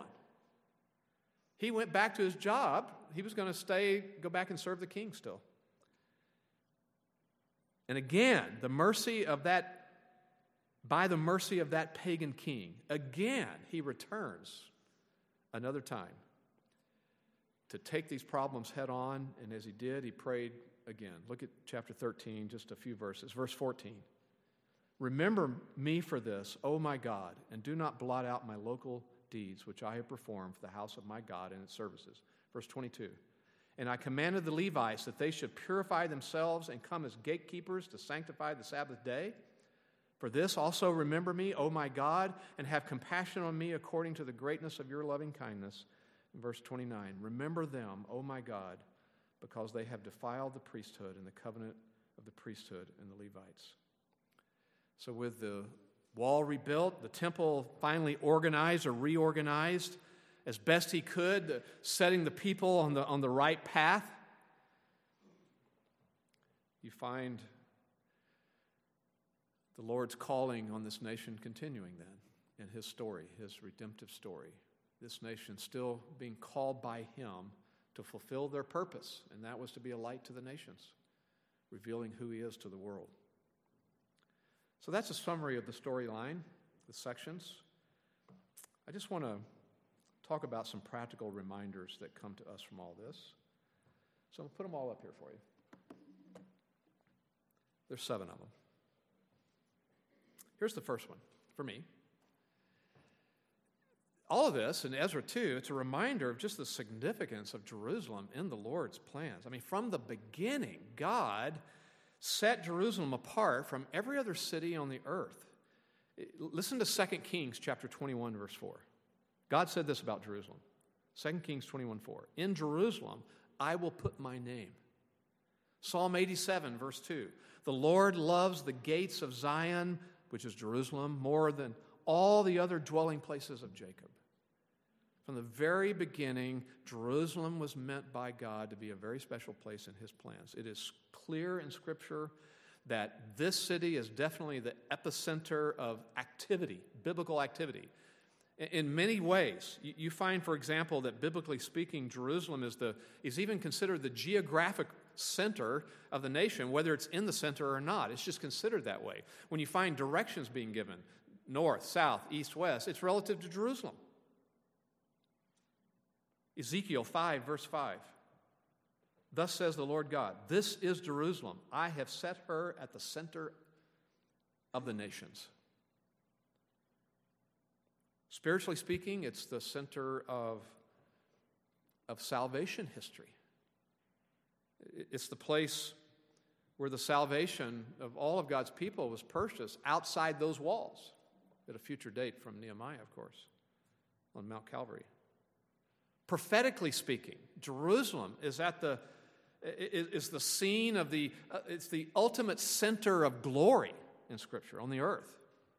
S1: He went back to his job. He was going to stay, go back and serve the king still. And again, the mercy of that, by the mercy of that pagan king, again he returns another time to take these problems head on, and as he did, he prayed again. Look at chapter thirteen, just a few verses. Verse fourteen. Remember me for this, O my God, and do not blot out my local deeds, which I have performed for the house of my God and its services. Verse twenty-two. And I commanded the Levites that they should purify themselves and come as gatekeepers to sanctify the Sabbath day. For this also remember me, O my God, and have compassion on me according to the greatness of your loving kindness. In verse twenty-nine, remember them, O my God, because they have defiled the priesthood and the covenant of the priesthood and the Levites. So with the wall rebuilt, the temple finally organized or reorganized as best he could, setting the people on the, on the right path, you find the Lord's calling on this nation continuing then in his story, his redemptive story. This nation still being called by him to fulfill their purpose, and that was to be a light to the nations, revealing who he is to the world. So that's a summary of the storyline, the sections. I just want to talk about some practical reminders that come to us from all this. So I'll put them all up here for you. There's seven of them. Here's the first one for me. All of this in Ezra two, it's a reminder of just the significance of Jerusalem in the Lord's plans. I mean, from the beginning, God set Jerusalem apart from every other city on the earth. Listen to Second Kings chapter twenty-one, verse four. God said this about Jerusalem. Second Kings twenty-one, four. In Jerusalem, I will put my name. Psalm eighty-seven, verse two. The Lord loves the gates of Zion, which is Jerusalem, more than all the other dwelling places of Jacob. From the very beginning, Jerusalem was meant by God to be a very special place in his plans. It is clear in Scripture that this city is definitely the epicenter of activity, biblical activity. In many ways, you find, for example, that biblically speaking, Jerusalem is the is even considered the geographic center of the nation, whether it's in the center or not. It's just considered that way. When you find directions being given, north, south, east, west, it's relative to Jerusalem. Ezekiel five, verse five. Thus says the Lord God, this is Jerusalem. I have set her at the center of the nations. Spiritually speaking, it's the center of, of salvation history. It's the place where the salvation of all of God's people was purchased outside those walls at a future date from Nehemiah, of course, on Mount Calvary. Prophetically speaking, Jerusalem is at the is the scene of the uh, it's the ultimate center of glory in Scripture on the earth.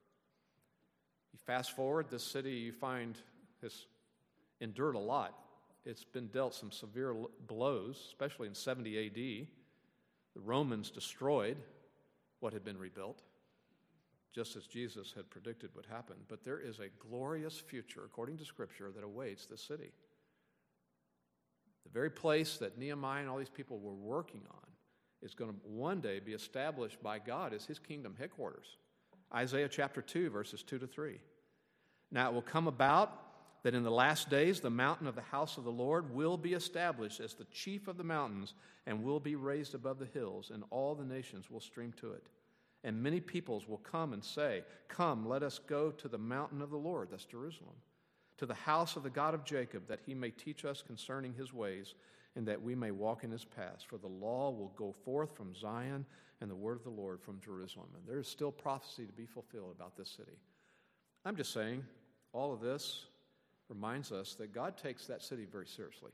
S1: You fast forward, this city you find has endured a lot. It's been dealt some severe blows, especially in seventy A D. The Romans destroyed what had been rebuilt, just as Jesus had predicted would happen. But there is a glorious future, according to Scripture, that awaits this city. The very place that Nehemiah and all these people were working on is going to one day be established by God as his kingdom headquarters. Isaiah chapter two, verses two to three. Now it will come about that in the last days the mountain of the house of the Lord will be established as the chief of the mountains and will be raised above the hills, and all the nations will stream to it. And many peoples will come and say, come, let us go to the mountain of the Lord, that's Jerusalem, to the house of the God of Jacob, that he may teach us concerning his ways, and that we may walk in his paths. For the law will go forth from Zion, and the word of the Lord from Jerusalem. And there is still prophecy to be fulfilled about this city. I'm just saying, all of this reminds us that God takes that city very seriously.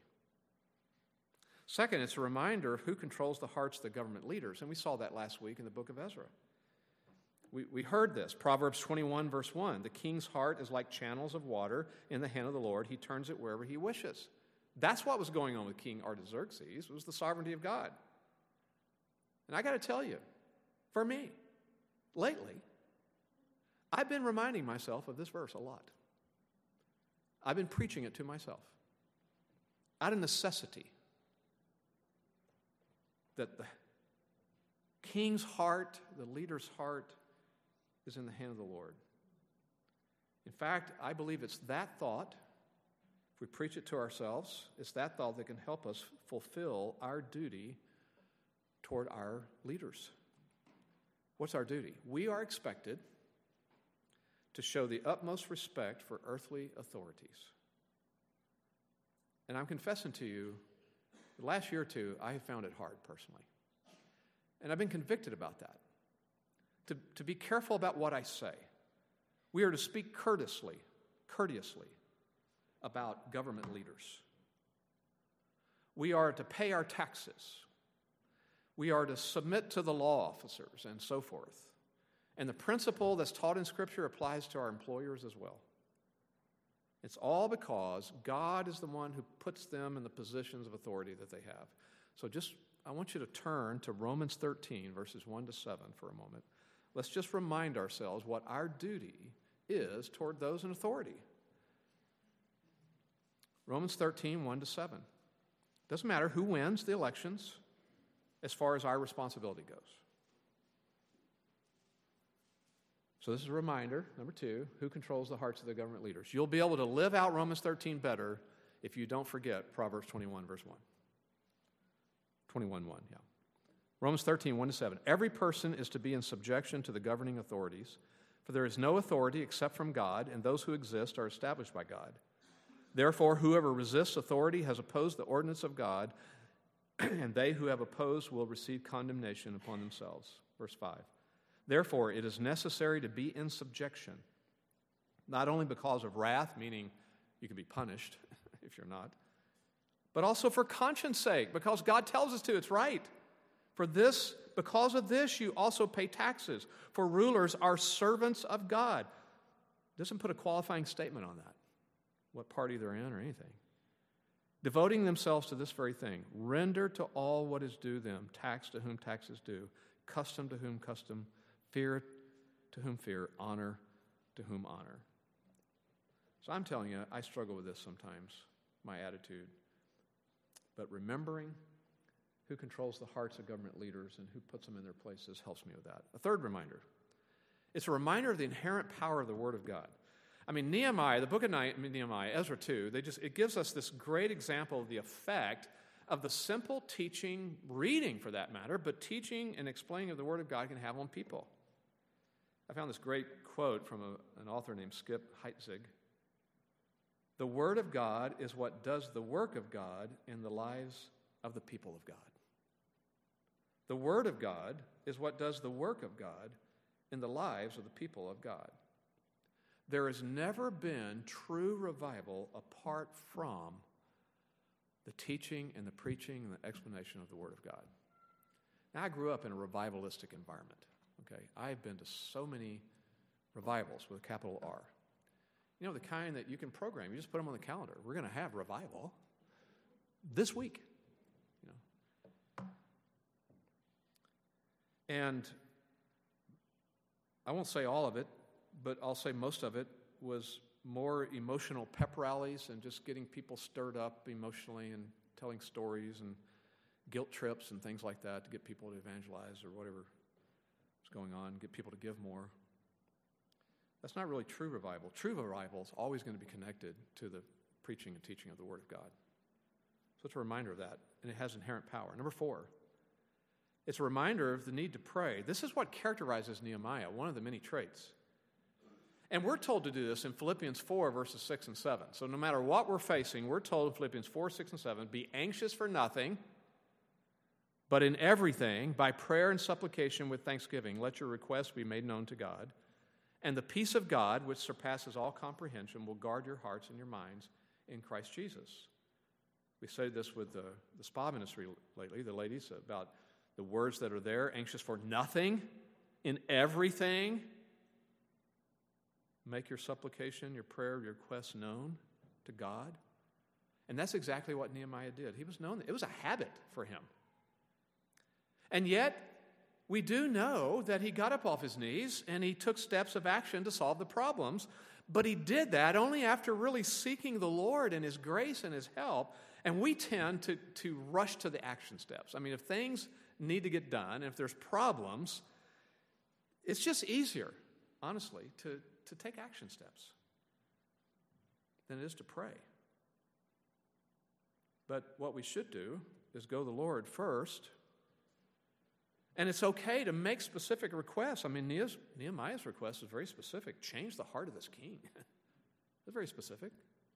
S1: Second, it's a reminder of who controls the hearts of the government leaders, and we saw that last week in the book of Ezra. We, we heard this, Proverbs twenty-one, verse one. The king's heart is like channels of water in the hand of the Lord. He turns it wherever he wishes. That's what was going on with King Artaxerxes. It was the sovereignty of God. And I got to tell you, for me, lately, I've been reminding myself of this verse a lot. I've been preaching it to myself out of necessity, that the king's heart, the leader's heart, is in the hand of the Lord. In fact, I believe it's that thought, if we preach it to ourselves, it's that thought that can help us fulfill our duty toward our leaders. What's our duty? We are expected to show the utmost respect for earthly authorities. And I'm confessing to you, the last year or two, I have found it hard personally. And I've been convicted about that. To, to be careful about what I say. We are to speak courteously, courteously about government leaders. We are to pay our taxes. We are to submit to the law officers and so forth. And the principle that's taught in Scripture applies to our employers as well. It's all because God is the one who puts them in the positions of authority that they have. So just, I want you to turn to Romans thirteen, verses one to seven for a moment. Let's just remind ourselves what our duty is toward those in authority. Romans thirteen, one to seven. Doesn't matter who wins the elections as far as our responsibility goes. So this is a reminder, number two, who controls the hearts of the government leaders. You'll be able to live out Romans thirteen better if you don't forget Proverbs twenty-one, verse one. twenty-one, one, yeah. Romans thirteen, one to seven. Every person is to be in subjection to the governing authorities, for there is no authority except from God, and those who exist are established by God. Therefore, whoever resists authority has opposed the ordinance of God, and they who have opposed will receive condemnation upon themselves. Verse five. Therefore, it is necessary to be in subjection, not only because of wrath, meaning you can be punished if you're not, but also for conscience sake, because God tells us to. It's right. For this, because of this, you also pay taxes, for rulers are servants of God. Doesn't put a qualifying statement on that, what party they're in or anything. Devoting themselves to this very thing, render to all what is due them, tax to whom tax is due, custom to whom custom, fear to whom fear, honor to whom honor. So I'm telling you, I struggle with this sometimes, my attitude. But remembering who controls the hearts of government leaders and who puts them in their places helps me with that. A third reminder. It's a reminder of the inherent power of the Word of God. I mean, Nehemiah, the book of Nehemiah, Ezra two, they just, it gives us this great example of the effect of the simple teaching, reading for that matter, but teaching and explaining of the Word of God can have on people. I found this great quote from a, an author named Skip Heitzig. The Word of God is what does the work of God in the lives of the people of God. The Word of God is what does the work of God in the lives of the people of God. There has never been true revival apart from the teaching and the preaching and the explanation of the Word of God. Now, I grew up in a revivalistic environment. Okay, I've been to so many revivals with a capital R. You know, the kind that you can program. You just put them on the calendar. We're going to have revival this week. You know, and I won't say all of it, but I'll say most of it was more emotional pep rallies and just getting people stirred up emotionally and telling stories and guilt trips and things like that to get people to evangelize or whatever was going on, get people to give more. That's not really true revival. True revival is always going to be connected to the preaching and teaching of the Word of God. So it's a reminder of that, and it has inherent power. Number four, it's a reminder of the need to pray. This is what characterizes Nehemiah, one of the many traits. And we're told to do this in Philippians four, verses six and seven. So no matter what we're facing, we're told in Philippians four, six, and seven, be anxious for nothing, but in everything, by prayer and supplication with thanksgiving, let your requests be made known to God. And the peace of God, which surpasses all comprehension, will guard your hearts and your minds in Christ Jesus. We studied this with the, the spa ministry lately, the ladies, about the words that are there, anxious for nothing, in everything. Make your supplication, your prayer, your requests known to God. And that's exactly what Nehemiah did. He was known. It was a habit for him. And yet, we do know that he got up off his knees and he took steps of action to solve the problems, but he did that only after really seeking the Lord and His grace and His help, and we tend to, to rush to the action steps. I mean, if things need to get done, and if there's problems, it's just easier, honestly, to, to take action steps than it is to pray. But what we should do is go to the Lord first. And it's okay to make specific requests. I mean, Nehemiah's request is very specific. Change the heart of this king. It's very specific.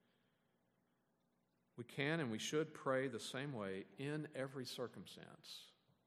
S1: We can and we should pray the same way in every circumstance.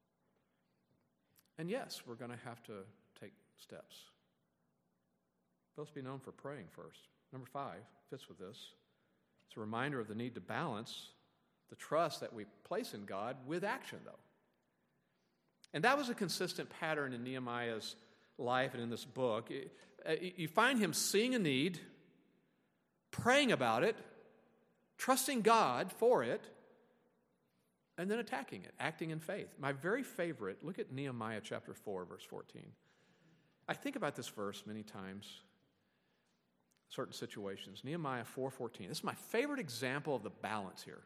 S1: And yes, we're going to have to take steps. But let's be known for praying first. Number five fits with this. It's a reminder of the need to balance the trust that we place in God with action, though. And that was a consistent pattern in Nehemiah's life and in this book. You find him seeing a need, praying about it, trusting God for it, and then attacking it, acting in faith. My very favorite, look at Nehemiah chapter four, verse fourteen. I think about this verse many times, certain situations. Nehemiah four fourteen. This is my favorite example of the balance here.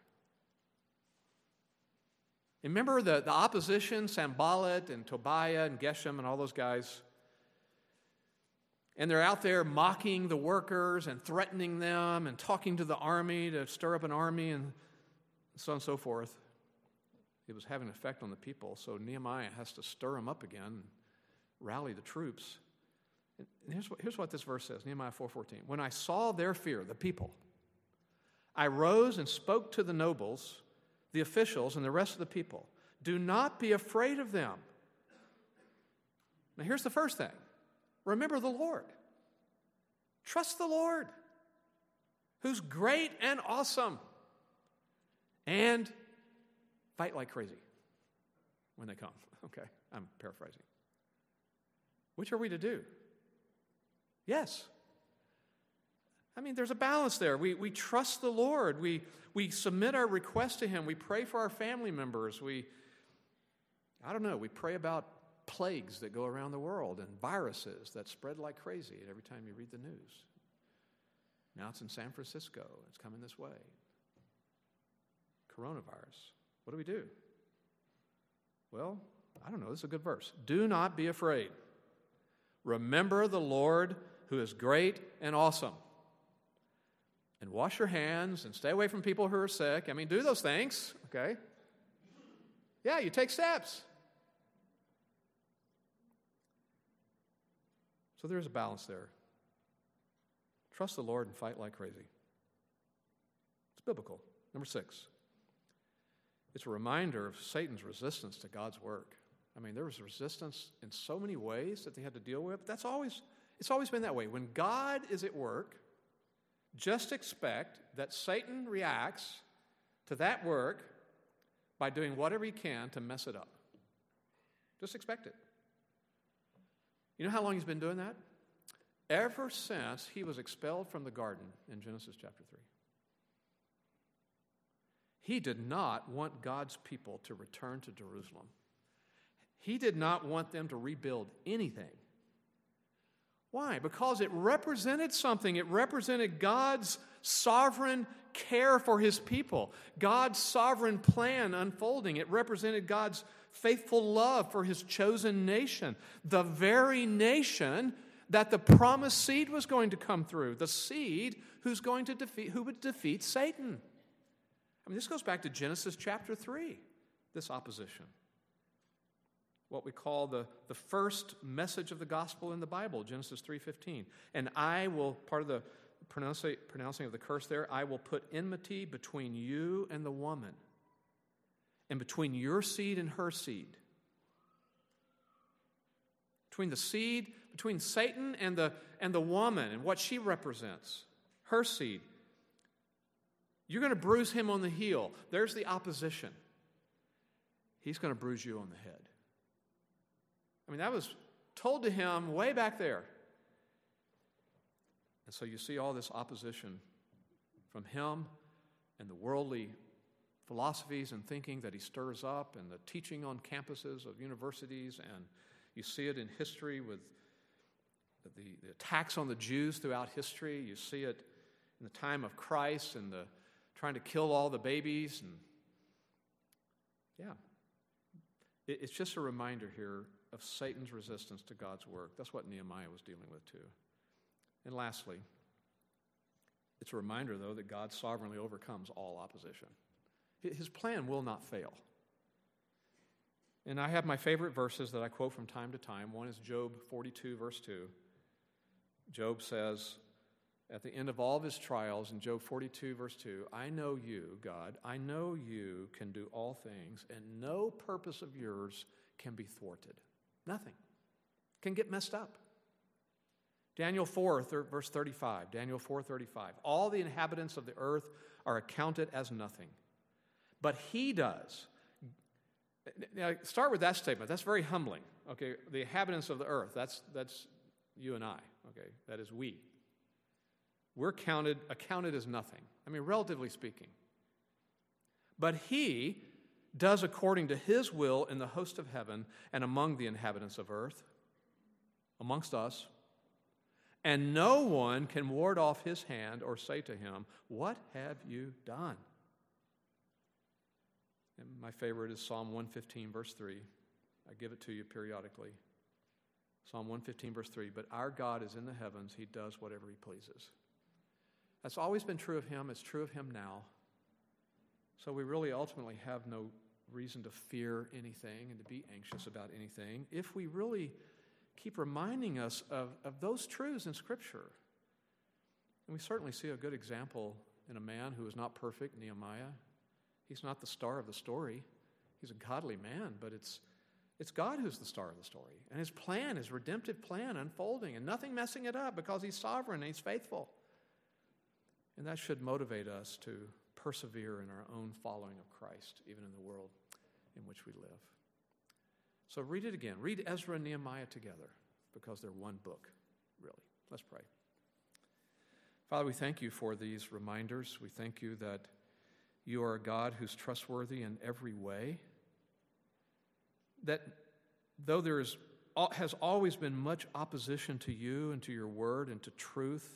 S1: Remember the, the opposition, Sanballat and Tobiah and Geshem and all those guys? And they're out there mocking the workers and threatening them and talking to the army to stir up an army and so on and so forth. It was having an effect on the people, so Nehemiah has to stir them up again and rally the troops. And here's what, here's what this verse says, Nehemiah four fourteen. When I saw their fear, the people, I rose and spoke to the nobles, the officials, and the rest of the people. Do not be afraid of them. Now here's the first thing. Remember the Lord. Trust the Lord, who's great and awesome. And fight like crazy when they come. Okay, I'm paraphrasing. Which are we to do? Yes. I mean, there's a balance there. We we trust the Lord. We we submit our requests to Him. We pray for our family members. We, I don't know, we pray about plagues that go around the world and viruses that spread like crazy every time you read the news. Now it's in San Francisco. It's coming this way. Coronavirus. What do we do? Well, I don't know. This is a good verse. Do not be afraid. Remember the Lord who is great and awesome. And wash your hands and stay away from people who are sick. I mean, do those things, okay? Yeah, you take steps. So there's a balance there. Trust the Lord and fight like crazy. It's biblical. Number six, it's a reminder of Satan's resistance to God's work. I mean, there was resistance in so many ways that they had to deal with. That's always, it's always been that way. When God is at work, just expect that Satan reacts to that work by doing whatever he can to mess it up. Just expect it. You know how long he's been doing that? Ever since he was expelled from the garden in Genesis chapter three. He did not want God's people to return to Jerusalem. He did not want them to rebuild anything. Why? Because it represented something. It represented God's sovereign care for his people, God's sovereign plan unfolding. It represented God's faithful love for his chosen nation, the very nation that the promised seed was going to come through, the seed who's going to defeat, who would defeat Satan. I mean, this goes back to Genesis chapter three, this opposition. What we call the, the first message of the gospel in the Bible, Genesis three fifteen. And I will, part of the pronouncing, pronouncing of the curse there, I will put enmity between you and the woman, and between your seed and her seed. Between the seed, between Satan and the, and the woman and what she represents, her seed. You're going to bruise him on the heel. There's the opposition. He's going to bruise you on the head. I mean, that was told to him way back there. And so you see all this opposition from him and the worldly philosophies and thinking that he stirs up and the teaching on campuses of universities, and you see it in history with the, the attacks on the Jews throughout history. You see it in the time of Christ and the trying to kill all the babies. And yeah, it, it's just a reminder here of Satan's resistance to God's work. That's what Nehemiah was dealing with too. And lastly, it's a reminder, though, that God sovereignly overcomes all opposition. His plan will not fail. And I have my favorite verses that I quote from time to time. One is Job forty-two, verse two. Job says, at the end of all of his trials, in Job forty-two, verse two, I know you, God, I know you can do all things, and no purpose of yours can be thwarted. Nothing can get messed up. Daniel four, thir- verse thirty-five, Daniel four thirty-five, all the inhabitants of the earth are accounted as nothing, but he does. Now, start with that statement. That's very humbling. Okay, the inhabitants of the earth, that's, that's you and I. Okay, that is we. We're counted, accounted as nothing. I mean, relatively speaking. But he does according to his will in the host of heaven and among the inhabitants of earth, amongst us. And no one can ward off his hand or say to him, what have you done? And my favorite is Psalm one fifteen, verse three. I give it to you periodically. Psalm one fifteen, verse three. But our God is in the heavens. He does whatever he pleases. That's always been true of him. It's true of him now. So we really ultimately have no reason to fear anything and to be anxious about anything if we really keep reminding us of, of those truths in Scripture. And we certainly see a good example in a man who is not perfect, Nehemiah. He's not the star of the story. He's a godly man, but it's it's God who's the star of the story. And his plan, his redemptive plan unfolding, and nothing messing it up because he's sovereign and he's faithful. And that should motivate us to persevere in our own following of Christ, even in the world in which we live. So read it again. Read Ezra and Nehemiah together because they're one book, really. Let's pray. Father, we thank you for these reminders. We thank you that you are a God who's trustworthy in every way. That though there is, has always been much opposition to you and to your word and to truth,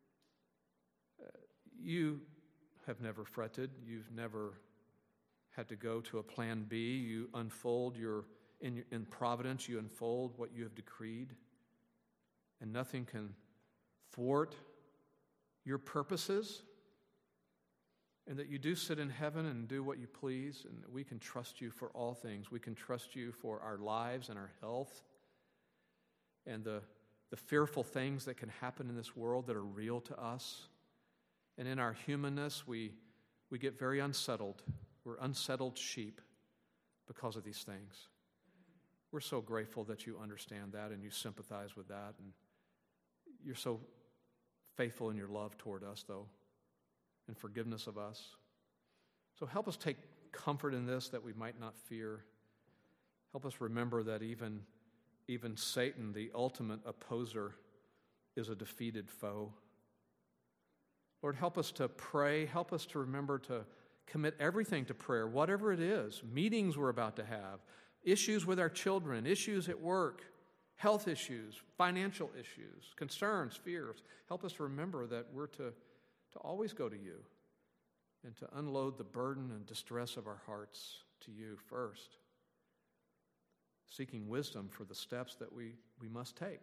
S1: you have never fretted. You've never had to go to a plan B. You unfold your, in, in providence, you unfold what you have decreed. And nothing can thwart your purposes. and that you do sit in heaven and do what you please, and that we can trust you for all things. We can trust you for our lives and our health and the, the fearful things that can happen in this world that are real to us. And in our humanness, we, we get very unsettled. We're unsettled sheep because of these things. We're so grateful that you understand that and you sympathize with that. And you're so faithful in your love toward us, though, and forgiveness of us. So help us take comfort in this, that we might not fear. Help us remember that even, even Satan, the ultimate opposer, is a defeated foe. Lord, help us to pray. Help us to remember to commit everything to prayer, whatever it is, meetings we're about to have, issues with our children, issues at work, health issues, financial issues, concerns, fears. Help us to remember that we're to, to always go to you and to unload the burden and distress of our hearts to you first, seeking wisdom for the steps that we, we must take.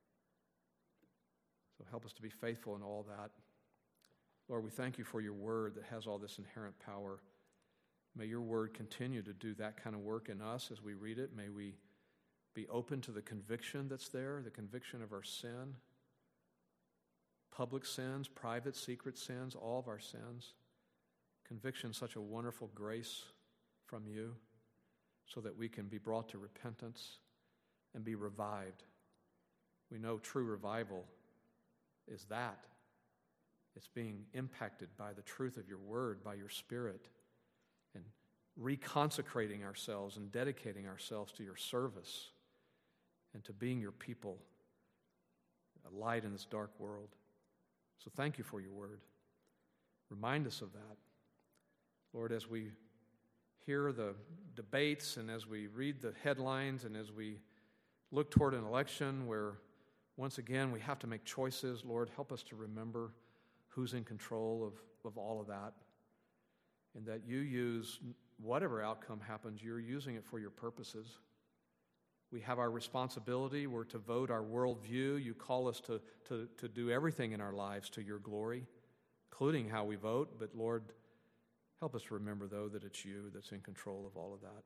S1: So help us to be faithful in all that. Lord, we thank you for your word that has all this inherent power. May your word continue to do that kind of work in us as we read it. May we be open to the conviction that's there, the conviction of our sin, public sins, private, secret sins, all of our sins. Conviction, such a wonderful grace from you, so that we can be brought to repentance and be revived. We know true revival is that. It's being impacted by the truth of your word, by your Spirit, and reconsecrating ourselves and dedicating ourselves to your service and to being your people, a light in this dark world. So thank you for your word. Remind us of that. Lord, as we hear the debates and as we read the headlines and as we look toward an election where once again we have to make choices, Lord, help us to remember who's in control of, of all of that, and that you use whatever outcome happens, you're using it for your purposes. We have our responsibility. We're to vote our worldview. You call us to, to, to do everything in our lives to your glory, including how we vote. But Lord, help us remember, though, that it's you that's in control of all of that.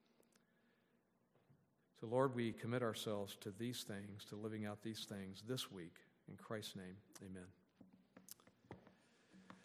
S1: So Lord, we commit ourselves to these things, to living out these things this week. In Christ's name, amen.